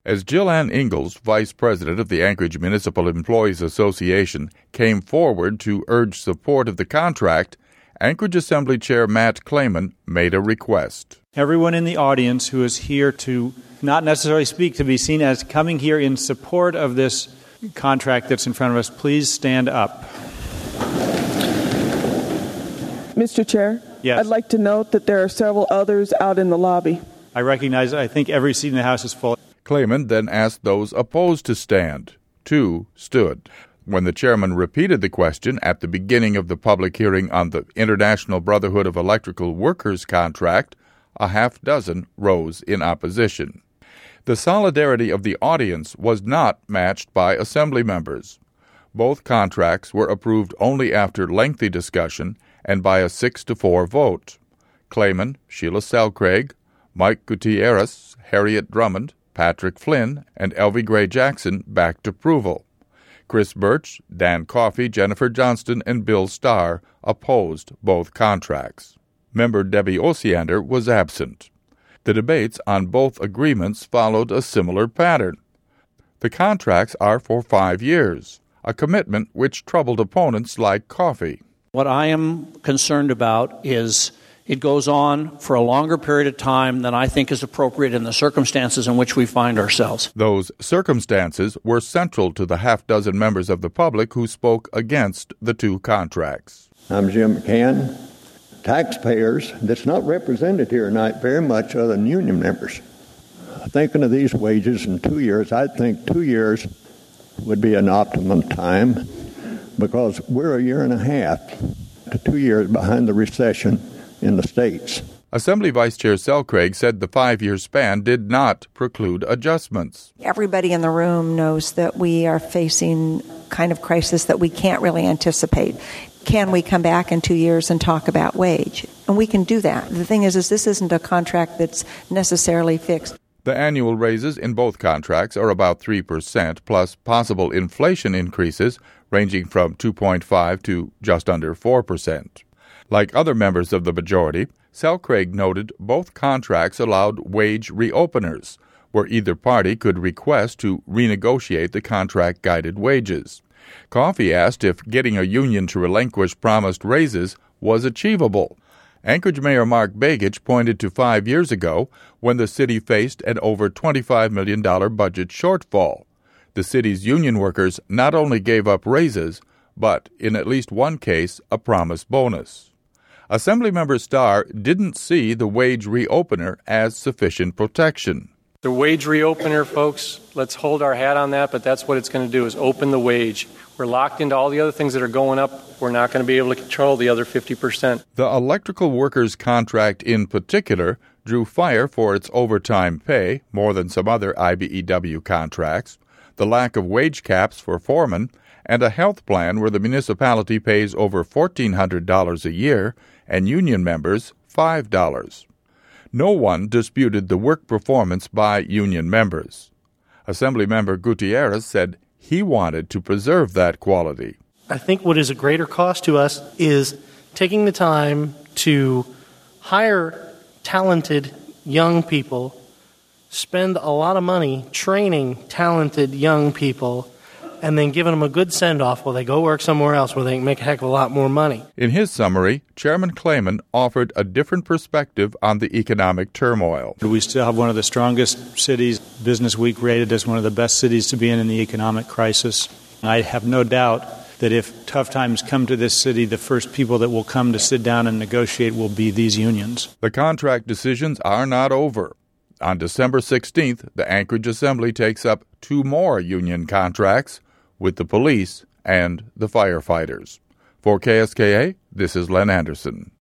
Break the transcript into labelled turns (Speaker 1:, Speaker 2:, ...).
Speaker 1: As Jill Ann Ingalls, vice president of the Anchorage Municipal Employees Association, came forward to urge support of the contract, Anchorage Assembly Chair Matt Clayman made a request.
Speaker 2: Everyone in the audience who is here to not necessarily speak, to be seen as coming here in support of this contract that's in front of us, please stand up.
Speaker 3: Mr. Chair,
Speaker 2: yes.
Speaker 3: I'd like to note that there are several others out in the lobby.
Speaker 2: I think every seat in the House is full.
Speaker 1: Clayman then asked those opposed to stand. 2 stood. When the chairman repeated the question at the beginning of the public hearing on the International Brotherhood of Electrical Workers contract, a half dozen rose in opposition. The solidarity of the audience was not matched by assembly members. Both contracts were approved only after lengthy discussion and by a 6-4 vote. Clayman, Sheila Selcraig, Mike Gutierrez, Harriet Drummond, Patrick Flynn, and Elvie Gray Jackson backed approval. Chris Birch, Dan Coffey, Jennifer Johnston, and Bill Starr opposed both contracts. Member Debbie Osiander was absent. The debates on both agreements followed a similar pattern. The contracts are for 5 years, a commitment which troubled opponents like Coffey.
Speaker 4: What I am concerned about is it goes on for a longer period of time than I think is appropriate in the circumstances in which we find ourselves.
Speaker 1: Those circumstances were central to the half dozen members of the public who spoke against the 2 contracts.
Speaker 5: I'm Jim McCann. Taxpayers that's not represented here tonight very much other than union members. Thinking of these wages in 2 years, I think 2 years would be an optimum time because we're a year and a half to 2 years behind the recession in the states.
Speaker 1: Assembly Vice Chair Selcraig said the 5-year span did not preclude adjustments.
Speaker 6: Everybody in the room knows that we are facing kind of crisis that we can't really anticipate. Can we come back in 2 years and talk about wage? And we can do that. The thing is this isn't a contract that's necessarily fixed.
Speaker 1: The annual raises in both contracts are about 3%, plus possible inflation increases ranging from 2.5 to just under 4%. Like other members of the majority, Selcraig noted both contracts allowed wage reopeners, where either party could request to renegotiate the contract-guided wages. Coffey asked if getting a union to relinquish promised raises was achievable. Anchorage Mayor Mark Begich pointed to 5 years ago when the city faced an over $25 million budget shortfall. The city's union workers not only gave up raises, but, in at least one case, a promised bonus. Assemblymember Starr didn't see the wage reopener as sufficient protection.
Speaker 7: The wage reopener, folks, let's hold our hat on that, but that's what it's going to do is open the wage. We're locked into all the other things that are going up. We're not going to be able to control the other 50%.
Speaker 1: The electrical workers contract in particular drew fire for its overtime pay, more than some other IBEW contracts, the lack of wage caps for foremen, and a health plan where the municipality pays over $1,400 a year and union members $5. No one disputed the work performance by union members. Assemblymember Gutierrez said he wanted to preserve that quality.
Speaker 8: I think what is a greater cost to us is taking the time to hire talented young people, spend a lot of money training talented young people, and then giving them a good send-off while they go work somewhere else where they can make a heck of a lot more money.
Speaker 1: In his summary, Chairman Clayman offered a different perspective on the economic turmoil.
Speaker 2: We still have one of the strongest cities, Business Week rated as one of the best cities to be in the economic crisis. I have no doubt that if tough times come to this city, the first people that will come to sit down and negotiate will be these unions.
Speaker 1: The contract decisions are not over. On December 16th, the Anchorage Assembly takes up 2 more union contracts with the police and the firefighters. For KSKA, this is Len Anderson.